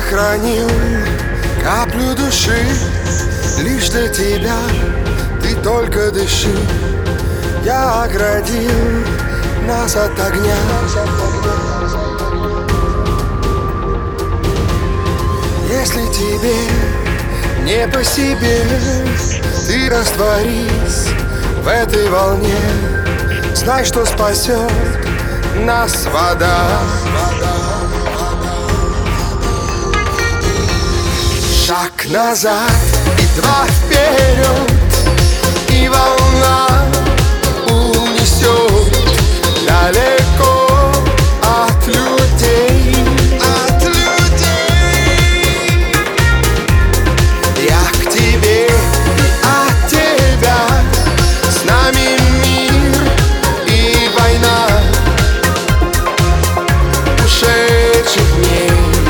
сохранил каплю души лишь для тебя. Ты только дыши. Я оградил нас от огня. Если тебе не по себе, ты растворись в этой волне. Знай, что спасет нас вода. Шаг назад и два вперед, и волна унесет далеко от людей. Я к тебе, от тебя, с нами мир и война ушедших дней.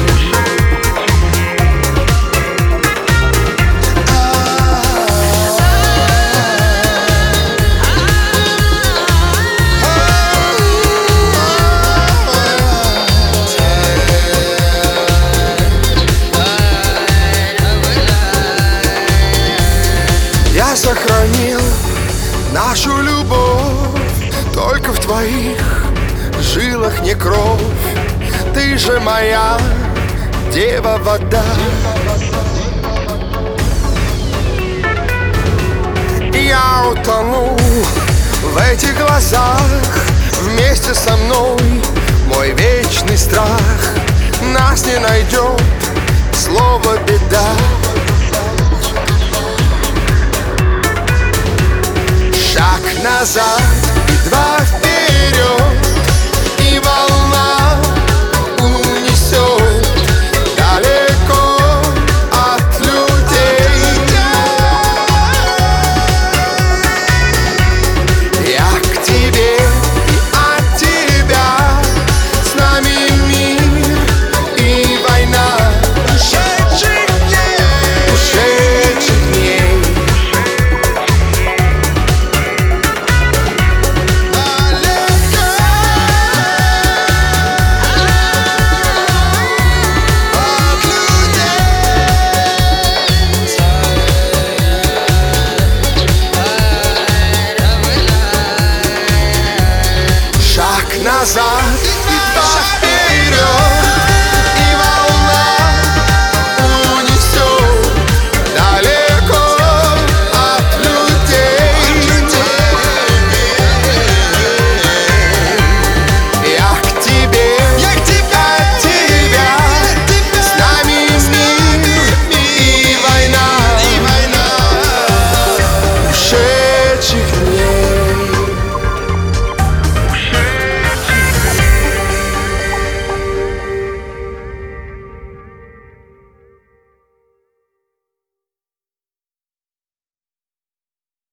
Я сохранил нашу любовь, только в твоих жилах не кровь. Ты же моя дева вода. Я утону в этих глазах вместе со мной. Мой вечный страх нас не найдет, слово беда. Шаг назад